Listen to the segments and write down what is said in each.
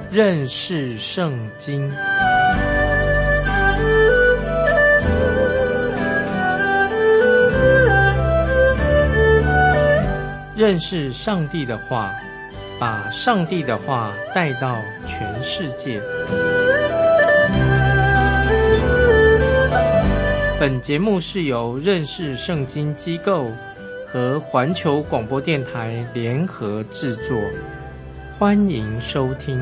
认识圣经。认识上帝的话，把上帝的话带到全世界。本节目是由认识圣经机构和环球广播电台联合制作，欢迎收听。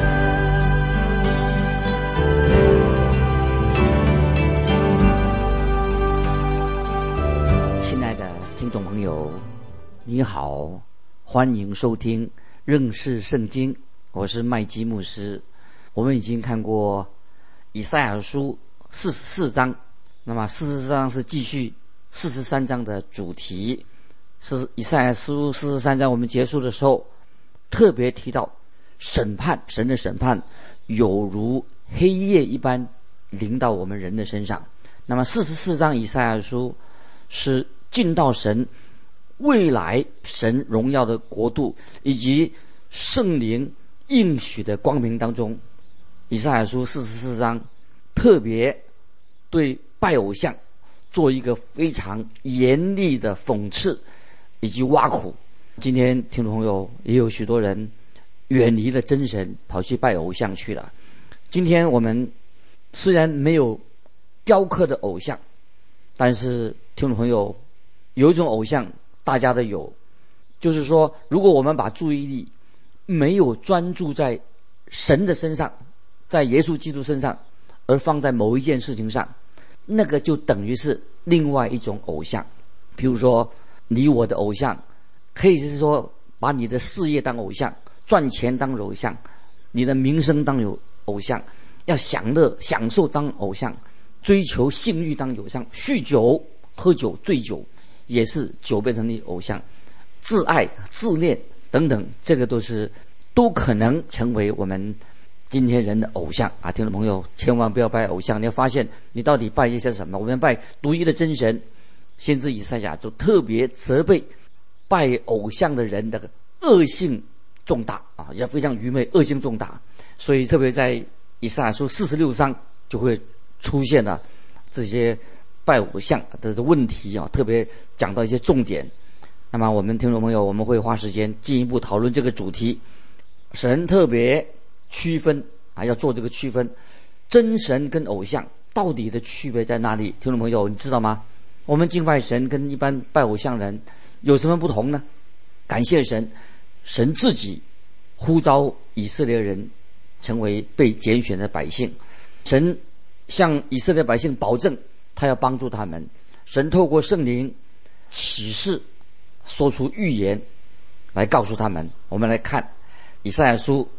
亲爱的听众朋友，你好，欢迎收听认识圣经，我是麦基牧师。我们已经看过以赛亚书44章，那么44章是继续43章的主题。是以赛亚书43章我们结束的时候特别提到审判，神的审判有如黑夜一般临到我们人的身上。那么44章以赛亚书是进到神未来神荣耀的国度以及圣灵应许的光明当中。以赛亚书44章特别对拜偶像做一个非常严厉的讽刺以及挖苦。今天听众朋友也有许多人远离了真神，跑去拜偶像去了。今天我们虽然没有雕刻的偶像，但是听众朋友有一种偶像大家都有，就是说如果我们把注意力没有专注在神的身上，在耶稣基督身上，而放在某一件事情上，那个就等于是另外一种偶像。比如说你我的偶像可以是说把你的事业当偶像，赚钱当偶像，你的名声当偶像，要享乐享受当偶像，追求性欲当偶像，酗酒喝酒醉酒也是酒变成你偶像，自爱自恋等等，这个都可能成为我们今天人的偶像啊！听众朋友千万不要拜偶像，你要发现你到底拜一些什么。我们拜独一的真神，先知以赛亚就特别责备拜偶像的人的恶性重大啊，也非常愚昧，恶性重大。所以特别在以赛亚书46章就会出现了这些拜偶像的问题啊，特别讲到一些重点。那么我们听众朋友，我们会花时间进一步讨论这个主题。神特别区分啊，要做这个区分，真神跟偶像到底的区别在哪里？听众朋友，你知道吗？我们敬拜神跟一般拜偶像人有什么不同呢？感谢神，神自己呼召以色列人成为被拣选的百姓，神向以色列百姓保证他要帮助他们，神透过圣灵启示说出预言来告诉他们。我们来看以赛亚书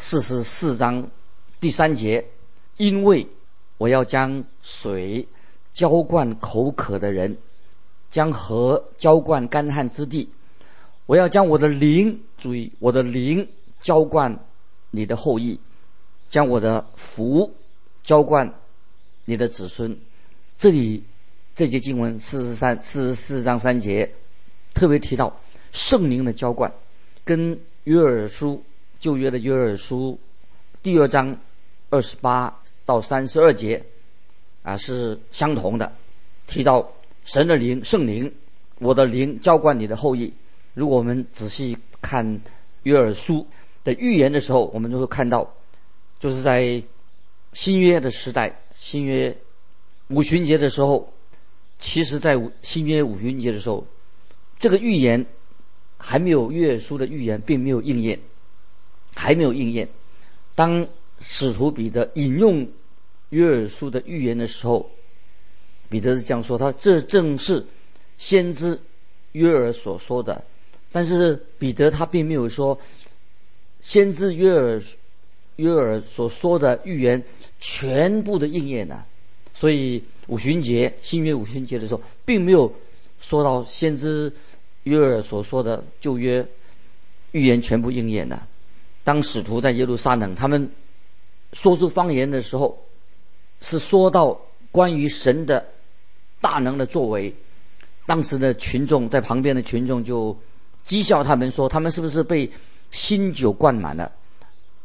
44章第3节，因为我要将水浇灌口渴的人，将河浇灌干旱之地，我要将我的灵，注意，我的灵浇灌你的后裔，将我的福浇灌你的子孙。这里这节经文44章3节特别提到圣灵的浇灌，跟约珥书旧约的约珥书第2章28到32节是相同的，提到神的灵，圣灵，我的灵浇灌你的后裔。如果我们仔细看约珥书的预言的时候，我们就会看到，就是在新约的时代，新约五旬节的时候，其实在新约五旬节的时候，这个预言还没有，约珥书的预言并没有应验，还没有应验。当使徒彼得引用约珥书的预言的时候，彼得是这样说，他这正是先知约珥所说的。但是彼得他并没有说先知约珥所说的预言全部的应验了。所以五旬节，新约五旬节的时候，并没有说到先知约珥所说的旧约预言全部应验了。当使徒在耶路撒冷他们说出方言的时候，是说到关于神的大能的作为。当时的群众，在旁边的群众就讥笑他们说，他们是不是被新酒灌满了？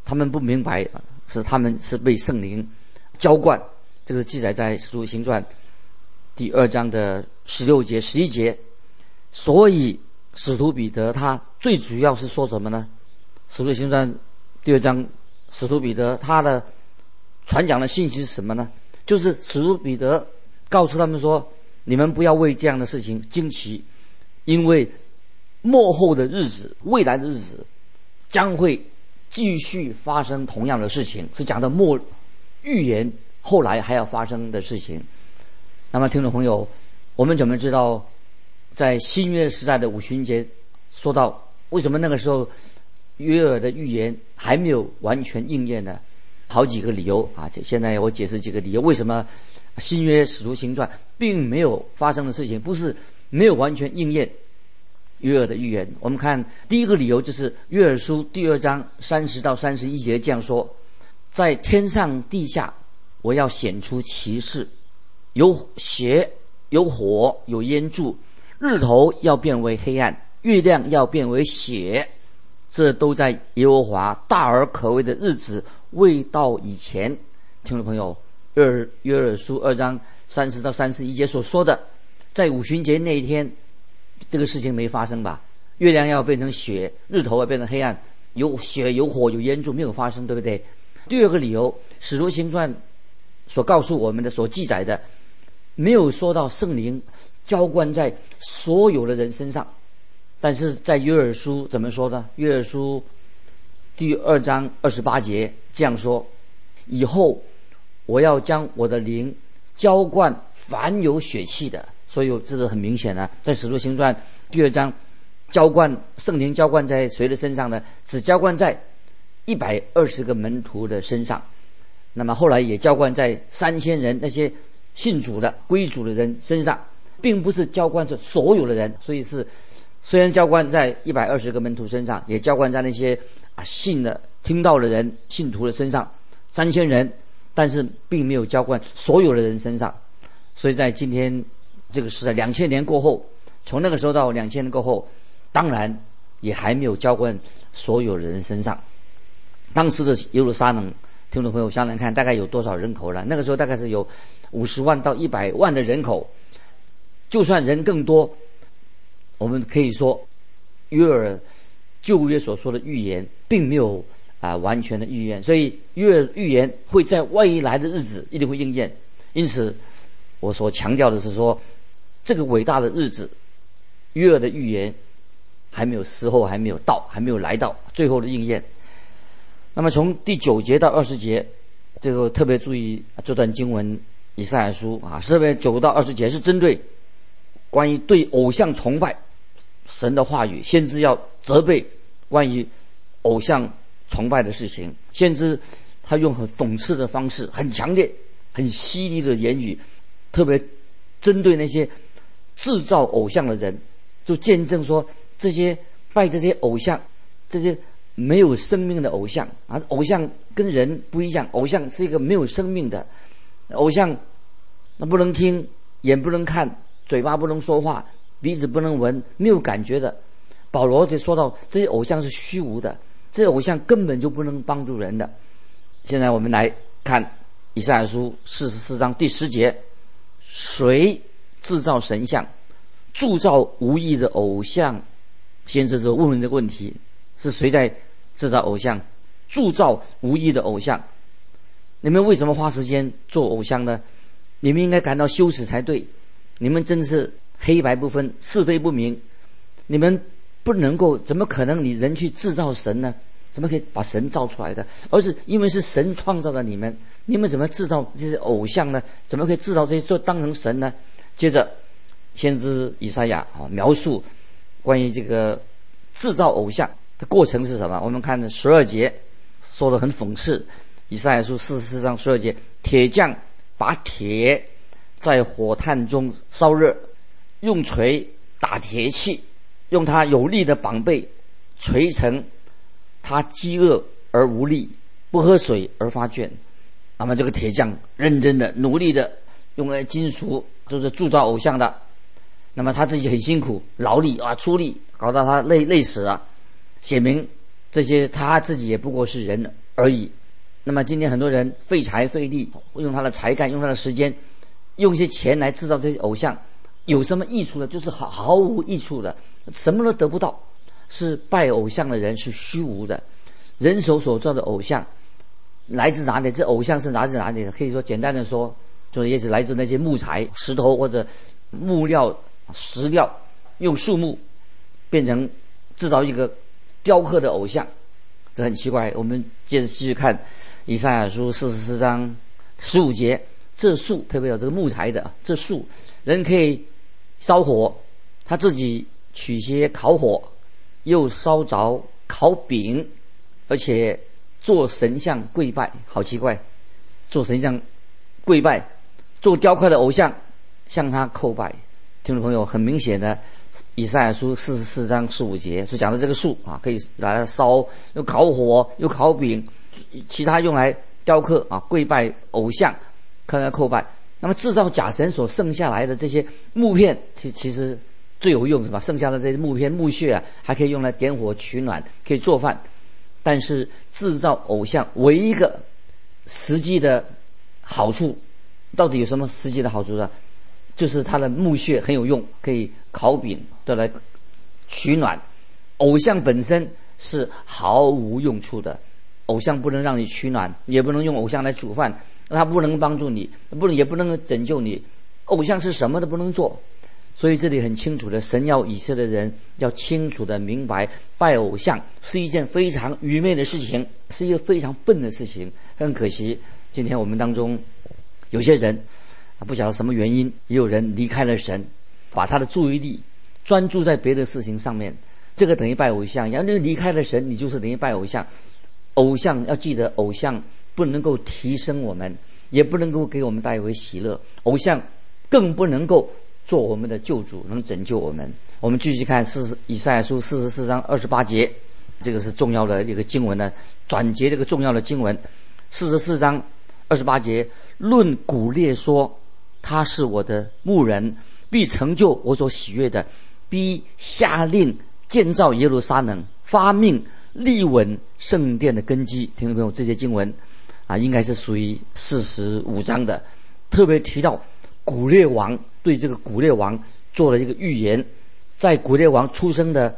他们不明白是他们是被圣灵浇灌。这个记载在使徒行传第2章的16节11节。所以使徒彼得他最主要是说什么呢？使徒行传第2章，使徒彼得他的传讲的信息是什么呢？就是使徒彼得告诉他们说，你们不要为这样的事情惊奇，因为末后的日子，未来的日子将会继续发生同样的事情，是讲的预言后来还要发生的事情。那么听众朋友，我们怎么知道在新约时代的五旬节说到为什么那个时候约珥的预言还没有完全应验呢？好几个理由啊，现在我解释几个理由，为什么新约使徒行传并没有发生的事情，不是没有完全应验约珥的预言。我们看第一个理由，就是约珥书第2章30到31节这样说：在天上地下我要显出奇事，有血，有火，有烟柱，日头要变为黑暗，月亮要变为血，这都在耶和华大而可畏的日子未到以前。听众朋友，约珥书2章30到31节所说的，在五旬节那一天，这个事情没发生吧？月亮要变成血，日头要变成黑暗，有血，有火，有烟柱，没有发生，对不对？第二个理由，使徒行传所告诉我们的，所记载的，没有说到圣灵浇灌在所有的人身上。但是在约珥书怎么说呢？约珥书第2章28节这样说：以后我要将我的灵浇灌凡有血气的。所以这是很明显的，在使徒行传第2章，圣灵浇灌在谁的身上呢？只浇灌在120个门徒的身上。那么后来也浇灌在3000人那些信主的归主的人身上，并不是浇灌着所有的人。所以是虽然浇灌在120个门徒身上，也浇灌在那些信的听到的人信徒的身上3000人，但是并没有浇灌所有的人身上。所以在今天这个时代2000年过后，从那个时候到2000年过后，当然也还没有浇灌所有的人身上。当时的耶路撒冷，听众朋友想想看，大概有多少人口了？那个时候大概是有50万到100万的人口。就算人更多，我们可以说约珥旧约所说的预言并没有完全的预言，所以约珥预言会在未来的日子一定会应验。因此我所强调的是说，这个伟大的日子，约珥的预言时候还没有到，还没有来到最后的应验。那么从第9节到20节，这个特别注意这段经文，以赛亚书特别9到20节是针对关于对偶像崇拜神的话语，先知要责备关于偶像崇拜的事情。先知他用很讽刺的方式，很强烈很犀利的言语，特别针对那些制造偶像的人，就见证说这些拜这些偶像，这些没有生命的偶像偶像跟人不一样，偶像是一个没有生命的偶像，那不能听，眼不能看，嘴巴不能说话，鼻子不能闻，没有感觉的。保罗就说到这些偶像是虚无的，这些偶像根本就不能帮助人的。现在我们来看以赛亚书44章第10节，谁制造神像，铸造无义的偶像？先知就问这个问题，是谁在制造偶像，铸造无义的偶像？你们为什么花时间做偶像呢？你们应该感到羞耻才对，你们真是黑白不分，是非不明。你们不能够，怎么可能你人去制造神呢？怎么可以把神造出来的？而是因为是神创造的你们，你们怎么制造这些偶像呢？怎么可以制造这些做当成神呢？接着先知以赛亚描述关于这个制造偶像的过程是什么？我们看12节说得很讽刺，以赛亚书44章12节，铁匠把铁在火炭中烧热，用锤打铁器，用他有力的膀臂锤成，他饥饿而无力，不喝水而发倦。那么这个铁匠认真的努力的用来金属，就是铸造偶像的，那么他自己很辛苦劳力出力，搞到他累死了，写明这些他自己也不过是人而已。那么今天很多人费财费力，用他的才干，用他的时间，用一些钱来制造这些偶像，有什么益处呢？就是毫无益处的，什么都得不到。是拜偶像的人是虚无的，人手所造的偶像来自哪里？这偶像是来自哪里的？可以说简单的说，就是也是来自那些木材、石头或者木料、石料，用树木变成制造一个雕刻的偶像，这很奇怪。我们接着继续看以赛亚书44章15节，这树特别有这个木材的，这树人可以烧火，他自己取些烤火，又烧着烤饼，而且做神像跪拜。好奇怪，做神像跪拜，做雕刻的偶像向他叩拜。听众朋友，很明显的以赛亚书44章15节所讲的这个树啊，可以来烧，又烤火，又烤饼，其他用来雕刻啊，跪拜偶像，向他叩拜。那么制造假神所剩下来的这些木片，其实最有用是吧？剩下的这些木片、木屑啊，还可以用来点火取暖，可以做饭。但是制造偶像唯一一个实际的好处，到底有什么实际的好处呢？就是它的木屑很有用，可以烤饼，都来取暖。偶像本身是毫无用处的，偶像不能让你取暖，也不能用偶像来煮饭，它不能帮助你，也不能拯救你。偶像是什么都不能做。所以这里很清楚的，神要以色列人要清楚的明白，拜偶像是一件非常愚昧的事情，是一个非常笨的事情。很可惜，今天我们当中有些人不晓得什么原因，也有人离开了神，把他的注意力专注在别的事情上面，这个等于拜偶像。然后你离开了神，你就是等于拜偶像。偶像要记得，偶像不能够提升我们，也不能够给我们带回喜乐，偶像更不能够做我们的救主，能拯救我们。我们继续看以赛亚书44章28节，这个是重要的一个经文呢，转接这个重要的经文。44章28节，论古列说，他是我的牧人，必成就我所喜悦的，必下令建造耶路撒冷，发命立稳圣殿的根基。听众朋友，这些经文啊，应该是属于45章的，特别提到古列王，对这个古列王做了一个预言。在古列王出生的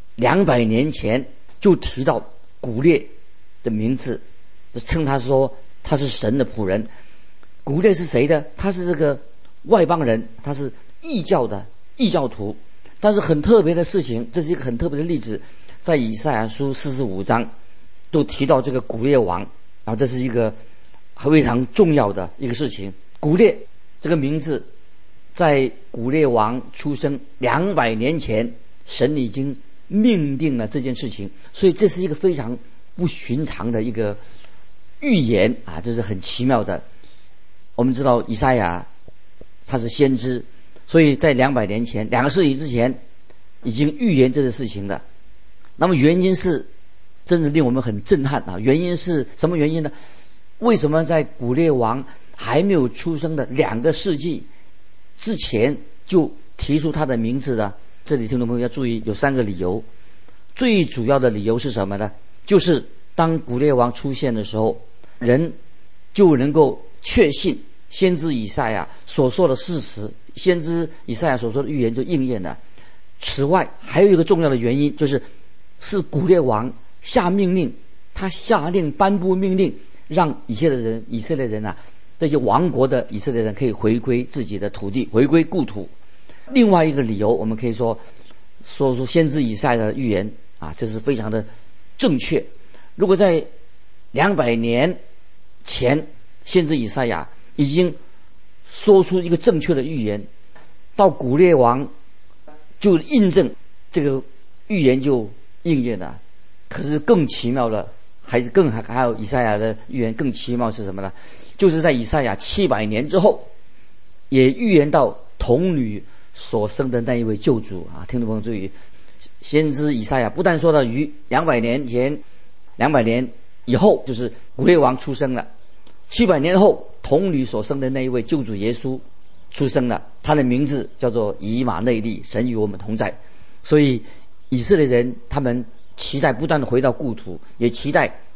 200年前，就提到古列的名字，称他说他是神的仆人。古列是谁的？他是这个外邦人，他是异教的异教徒。但是很特别的事情，这是一个很特别的例子，在以赛亚书45章都提到这个古列王，然后这是一个非常重要的一个事情。古列这个名字，在古列王出生200年前，神已经命定了这件事情，所以这是一个非常不寻常的一个预言啊，这是很奇妙的。我们知道以赛亚他是先知，所以在200年前，2个世纪之前已经预言这个事情的。那么原因是真的令我们很震撼啊！原因是什么原因呢？为什么在古列王还没有出生的2个世纪之前就提出他的名字呢？这里听众朋友要注意，有3个理由。最主要的理由是什么呢？就是当古列王出现的时候，人就能够确信先知以赛亚所说的事实，先知以赛亚所说的预言就应验了。此外，还有一个重要的原因，是古列王下命令，他下令颁布命令，让以色列人啊，这些亡国的以色列人可以回归自己的土地，回归故土。另外一个理由，我们可以说出先知以赛亚的预言啊，这是非常的正确。如果在200年前，先知以赛亚已经说出一个正确的预言，到古列王就印证这个预言就应验了。可是更奇妙的，还有以赛亚的预言更奇妙是什么呢？就是在以赛亚700年之后，也预言到童女所生的那一位救主啊！听众朋友注意，先知以赛亚不但说到于200年前，200年以后，就是古列王出生了，700年后童女所生的那一位救主耶稣出生了，他的名字叫做以马内利，神与我们同在。所以以色列人他们期待不断的回到故土，也期待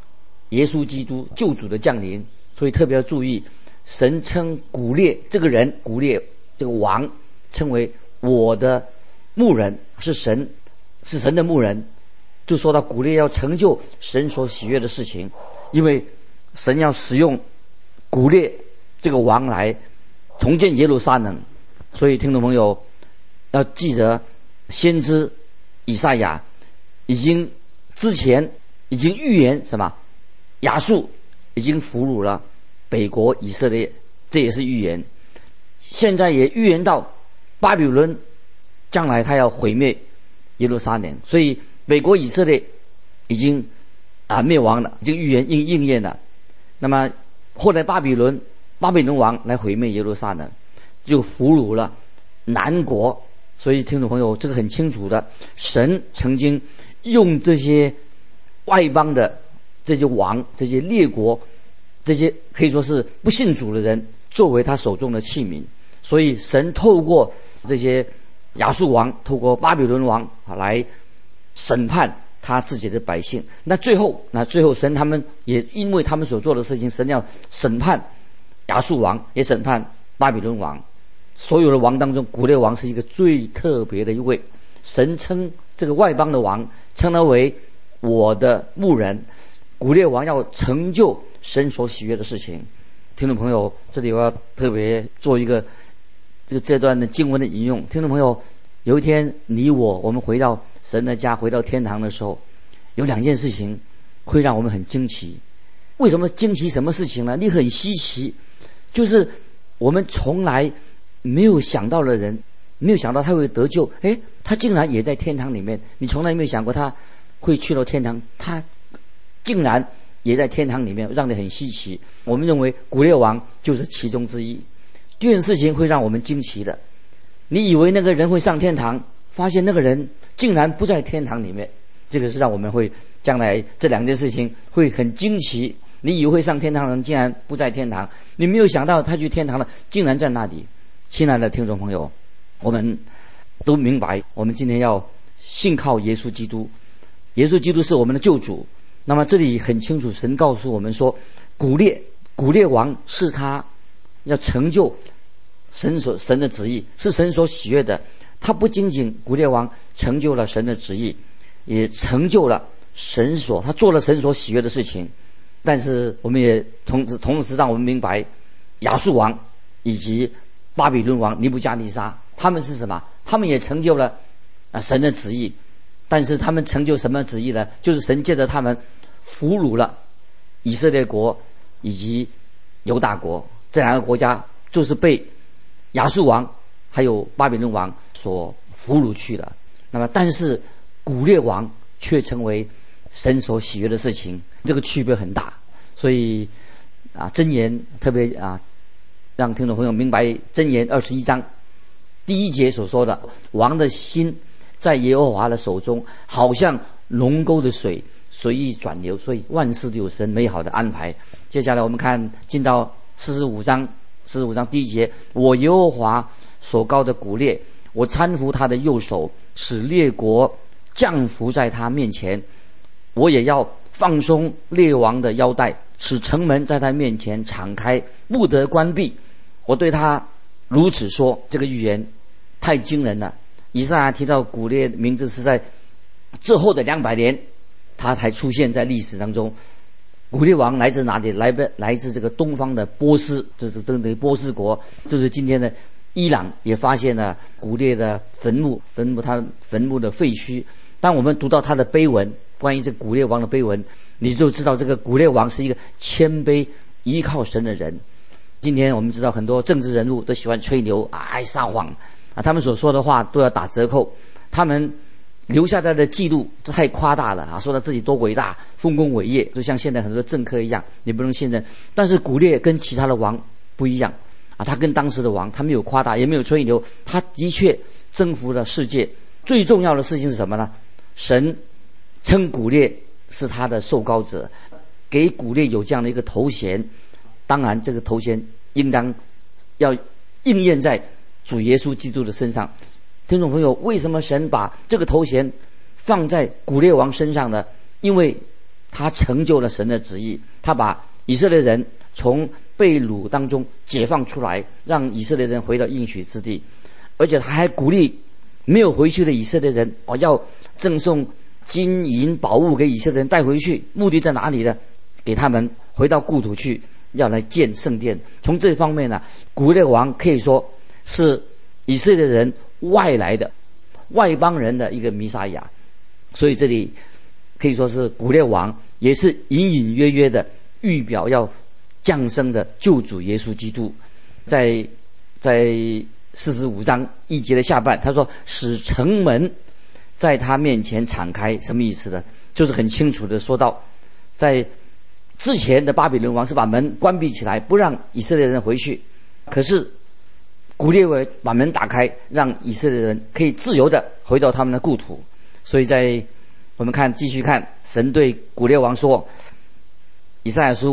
耶稣基督救主的降临，所以特别要注意，神称古列这个人，古列这个王称为我的牧人，是神的牧人，就说到古列要成就神所喜悦的事情，因为神要使用古列这个王来重建耶路撒冷。所以听众朋友要记得，先知以赛亚之前已经预言什么？亚述已经俘虏了北国以色列，这也是预言。现在也预言到巴比伦将来他要毁灭耶路撒冷，所以北国以色列已经灭亡了，已经预言应验了。那么后来巴比伦王来毁灭耶路撒冷，就俘虏了南国。所以听众朋友，这个很清楚的，神曾经用这些外邦的这些王、这些列国、这些可以说是不信主的人作为他手中的器皿。所以神透过这些亚述王，透过巴比伦王来审判他自己的百姓。那最后神他们也因为他们所做的事情，神要审判亚述王，也审判巴比伦王。所有的王当中，古列王是一个最特别的一位。神称这个外邦的王，称他为我的牧人。古列王要成就神所喜悦的事情。听众朋友，这里我要特别做一个这段的经文的引用。听众朋友，有一天我们回到神的家，回到天堂的时候，有两件事情会让我们很惊奇。为什么惊奇？什么事情呢？你很稀奇，就是我们从来没有想到的人，没有想到他会得救，他竟然也在天堂里面。你从来没有想过他会去到天堂，他竟然也在天堂里面，让你很稀奇。我们认为古列王就是其中之一。第二件事情会让我们惊奇的，你以为那个人会上天堂，发现那个人竟然不在天堂里面。这个是让我们会将来这两件事情会很惊奇。你以为会上天堂的人竟然不在天堂，你没有想到他去天堂了，竟然在那里。亲爱的听众朋友，我们都明白，我们今天要信靠耶稣基督，耶稣基督是我们的救主。那么这里很清楚，神告诉我们说，古列王是他要成就神的旨意，是神所喜悦的。他不仅仅古列王成就了神的旨意，也成就了他做了神所喜悦的事情。但是我们也同时让我们明白，亚述王以及巴比伦王尼布加尼撒，他们是什么？他们也成就了神的旨意。但是他们成就什么旨意呢？就是神借着他们俘虏了以色列国以及犹大国，这两个国家就是被亚述王还有巴比伦王所俘虏去了。那么但是古列王却成为神所喜悦的事情，这个区别很大。所以箴言特别让听众朋友明白，箴言21章第1节所说的，王的心在耶和华的手中，好像龙沟的水随意转流。所以万事都有神美好的安排。接下来我们看进到45章第1节，我耶和华所高的古列，我搀扶他的右手，使列国降服在他面前。我也要放松列王的腰带，使城门在他面前敞开，不得关闭。我对他如此说。这个预言太惊人了。以赛亚提到古列的名字是在之后的200年他才出现在历史当中。古列王来自哪里？来自这个东方的波斯，就是等于波斯国，就是今天的伊朗，也发现了古列的坟墓他坟墓的废墟。当我们读到他的碑文，关于这古列王的碑文，你就知道这个古列王是一个谦卑依靠神的人。今天我们知道很多政治人物都喜欢吹牛爱撒谎他们所说的话都要打折扣，他们留下来的记录都太夸大了说他自己多伟大丰功伟业，就像现在很多政客一样，你不能信任。但是古列跟其他的王不一样他跟当时的王，他没有夸大也没有吹牛，他的确征服了世界。最重要的事情是什么呢？神称古列是他的受膏者，给古列有这样的一个头衔。当然这个头衔应当要应验在主耶稣基督的身上。听众朋友，为什么神把这个头衔放在古列王身上呢？因为他成就了神的旨意，他把以色列人从被掳当中解放出来，让以色列人回到应许之地。而且他还鼓励没有回去的以色列人要赠送金银宝物给以色列人带回去，目的在哪里呢？给他们回到故土去，要来建圣殿。从这方面呢，古列王可以说是以色列人外来的外邦人的一个弥撒亚。所以这里可以说是古列王也是隐隐约约的预表要降生的救主耶稣基督。在45章1节的下半，他说使城门在他面前敞开，什么意思呢？就是很清楚的说到，在之前的巴比伦王是把门关闭起来，不让以色列人回去，可是古列王把门打开，让以色列人可以自由的回到他们的故土。所以在我们继续看，神对古列王说，以赛亚书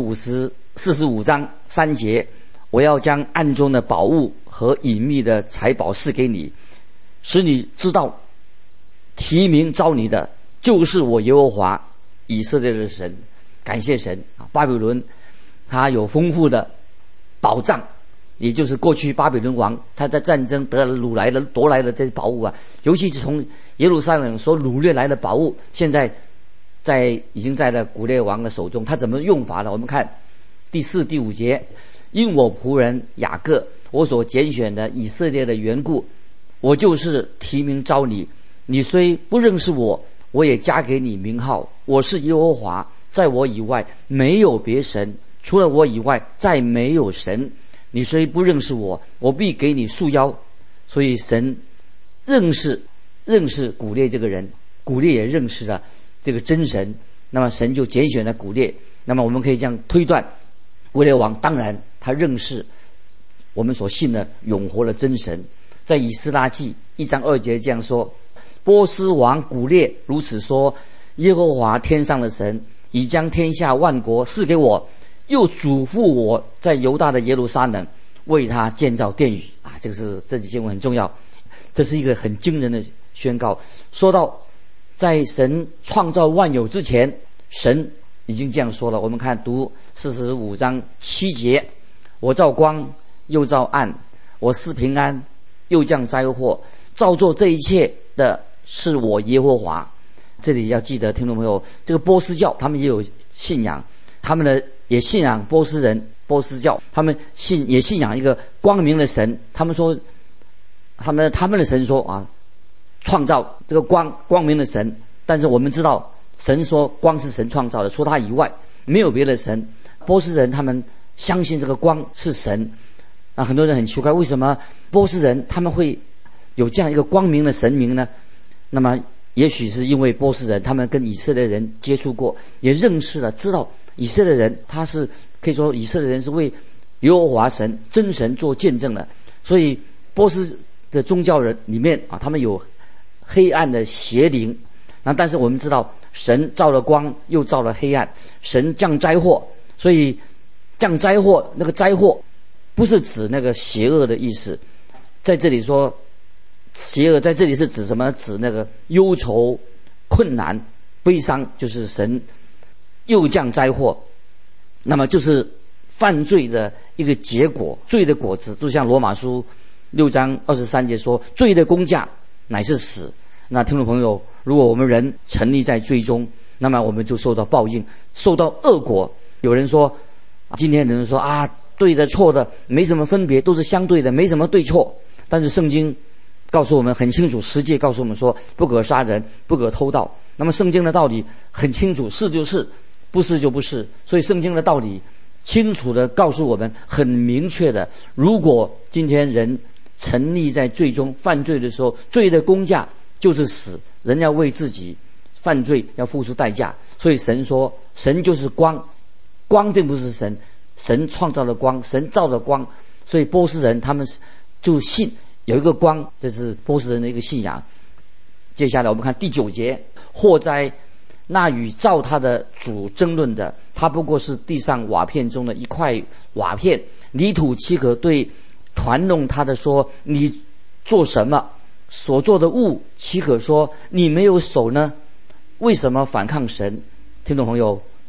45章3节，我要将暗中的宝物和隐秘的财宝赐给你，使你知道提名召你的就是我耶和华以色列的神。感谢神啊！巴比伦他有丰富的宝藏，也就是过去巴比伦王他在战争夺来的这些宝物啊，尤其是从耶路撒冷所掳掠来的宝物，现在已经在了古列王的手中。他怎么用法呢？我们看第4、第5节，因我仆人雅各，我所拣选的以色列的缘故，我就是提名召你。你虽不认识我，我也加给你名号，我是耶和华，在我以外没有别神，除了我以外再没有神。你虽不认识我，我必给你束腰。所以神认识古列这个人，古列也认识了这个真神，那么神就拣选了古列。那么我们可以这样推断，古列王当然他认识我们所信的永活的真神。在以斯拉记1章2节这样说，波斯王古列如此说，耶和华天上的神已将天下万国赐给我，又嘱咐我在犹大的耶路撒冷为他建造殿宇啊！这几经文很重要，这是一个很惊人的宣告。说到在神创造万有之前，神已经这样说了。我们看读45章7节，我造光又造暗，我赐平安又降灾祸，造作这一切的是我耶和华。这里要记得，听众朋友，这个波斯教他们也有信仰，他们也信仰波斯教，他们也信仰一个光明的神。他们说，他们的神说啊，创造这个光明的神。但是我们知道，神说光是神创造的，除他以外没有别的神。波斯人他们相信这个光是神。那很多人很奇怪，为什么波斯人他们会有这样一个光明的神明呢？那么也许是因为波斯人他们跟以色列人接触过，也认识了，知道以色列人他是可以说以色列人是为耶和华神真神做见证的。所以波斯的宗教人里面啊，他们有黑暗的邪灵。但是我们知道神造了光又造了黑暗，神降灾祸，所以降灾祸，那个灾祸不是指那个邪恶的意思，在这里说邪恶在这里是指什么？指那个忧愁、困难、悲伤，就是神又降灾祸，那么就是犯罪的一个结果，罪的果子。就像罗马书6章23节说，罪的工价乃是死。那听众朋友，如果我们人沉溺在罪中，那么我们就受到报应，受到恶果。有人说，今天人说啊，对的错的没什么分别，都是相对的，没什么对错。但是圣经告诉我们很清楚，十诫告诉我们说，不可杀人，不可偷盗。那么圣经的道理很清楚，是就是，不是就不是。所以圣经的道理清楚的告诉我们，很明确的，如果今天人沉溺在罪中犯罪的时候，罪的工价就是死，人要为自己犯罪要付出代价。所以神说，神就是光，光并不是神，神创造了光，神造了光。所以波斯人他们就信有一个光，这是波斯人的一个信仰。接下来我们看第9节，祸哉，那与造他的主争论的，他不过是地上瓦片中的一块瓦片，泥土岂可对团弄他的说，你做什么？所做的物岂可说你没有手呢？为什么反抗神？听众朋友，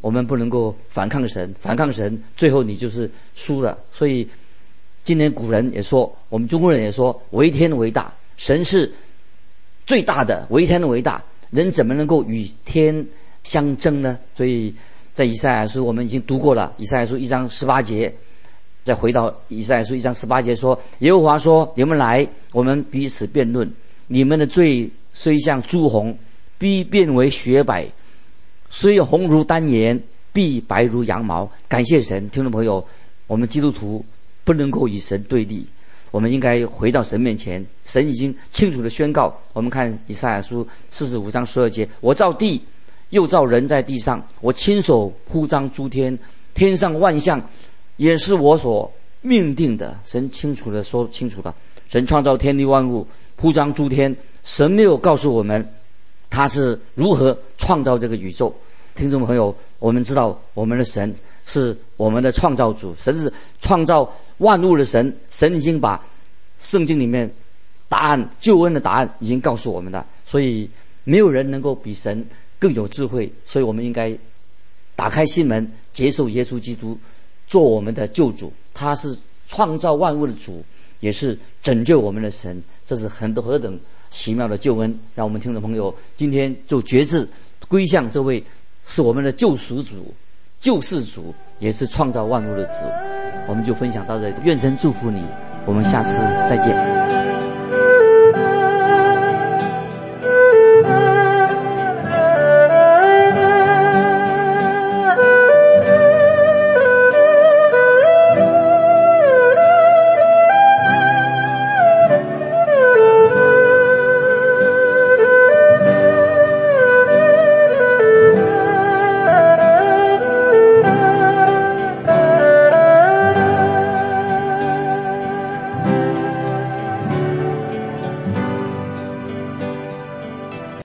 我们不能够反抗神，反抗神，最后你就是输了。所以今年古人也说，我们中国人也说，为天为大，神是最大的，为天为大，人怎么能够与天相争呢？所以在以赛亚书我们已经读过了，以赛亚书1章18节，再回到以赛亚书1章18节说，耶和华说，你们来，我们彼此辩论，你们的罪虽像朱红，必变为雪白，虽红如丹颜，必白如羊毛。感谢神，听众朋友，我们基督徒不能够与神对立，我们应该回到神面前。神已经清楚地宣告，我们看以赛亚书45章12节，我造地，又造人在地上，我亲手铺张诸天，天上万象也是我所命定的。神清楚地说清楚了，神创造天地万物，铺张诸天，神没有告诉我们他是如何创造这个宇宙。听众朋友，我们知道我们的神是我们的创造主，神是创造万物的神，神已经把圣经里面答案，救恩的答案已经告诉我们了，所以没有人能够比神更有智慧。所以我们应该打开心门，接受耶稣基督做我们的救主，他是创造万物的主，也是拯救我们的神，这是何等奇妙的救恩。让我们听众朋友今天就决志归向这位是我们的救赎主、救世主，也是创造万物的主。我们就分享到这里，愿神祝福你，我们下次再见。